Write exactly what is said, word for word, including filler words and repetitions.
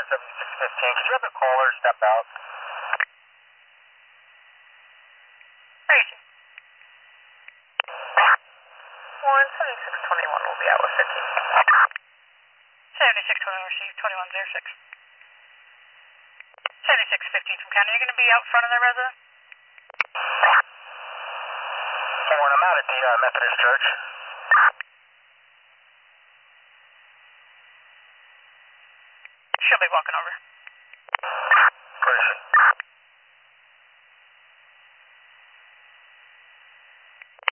seventy-six fifteen. Could you have the caller step out? Crazy. one seventy-six twenty-one will be out with fifteen. seventy-six twenty-one received, twenty-one oh six. seventy-six fifteen from county. You're going to be out front of the resident? Warren, I'm out at the uh, Methodist Church. She'll be walking over.